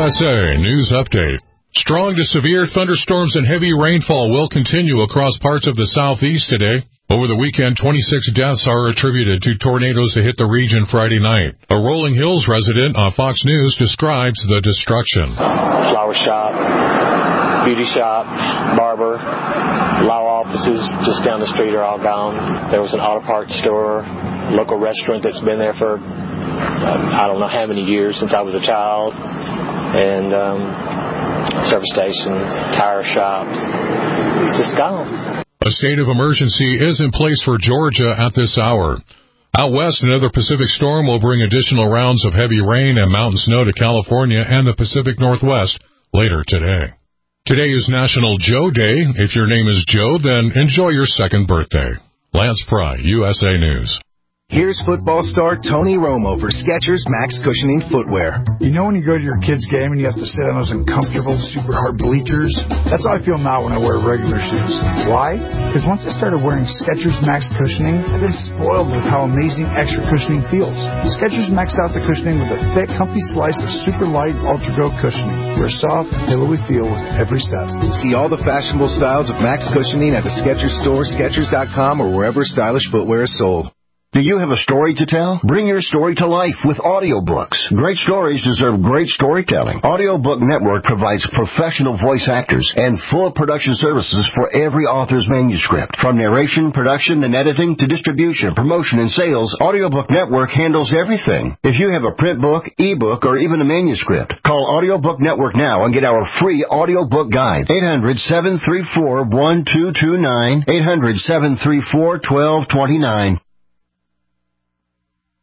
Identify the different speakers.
Speaker 1: USA News Update. Strong to severe thunderstorms and heavy rainfall will continue across parts of the southeast today. Over the weekend, 26 deaths are attributed to tornadoes that hit the region Friday night. A Rolling Hills resident on Fox News describes the destruction.
Speaker 2: Flower shop, beauty shop, barber, law offices just down the street are all gone. There was an auto parts store, local restaurant that's been there for I don't know how many years, since I was a child, and service stations, tire shops. It's just gone.
Speaker 1: A state of emergency is in place for Georgia at this hour. Out west, another Pacific storm will bring additional rounds of heavy rain and mountain snow to California and the Pacific Northwest later today. Today is National Joe Day. If your name is Joe, then enjoy your second birthday. Lance Pry, USA News.
Speaker 3: Here's football star Tony Romo for Skechers Max Cushioning Footwear.
Speaker 4: You know when you go to your kid's game and you have to sit on those uncomfortable, super hard bleachers? That's how I feel now when I wear regular shoes. Why? Because once I started wearing Skechers Max Cushioning, I've been spoiled with how amazing extra cushioning feels. Skechers maxed out the cushioning with a thick, comfy slice of super light Ultra Go cushioning for a soft, pillowy feel with every step.
Speaker 3: See all the fashionable styles of Max Cushioning at the Skechers store, Skechers.com, or wherever stylish footwear is sold.
Speaker 5: Do you have a story to tell? Bring your story to life with audiobooks. Great stories deserve great storytelling. Audiobook Network provides professional voice actors and full production services for every author's manuscript. From narration, production, and editing to distribution, promotion, and sales, Audiobook Network handles everything. If you have a print book, ebook, or even a manuscript, call Audiobook Network now and get our free audiobook guide. 800-734-1229, 800-734-1229.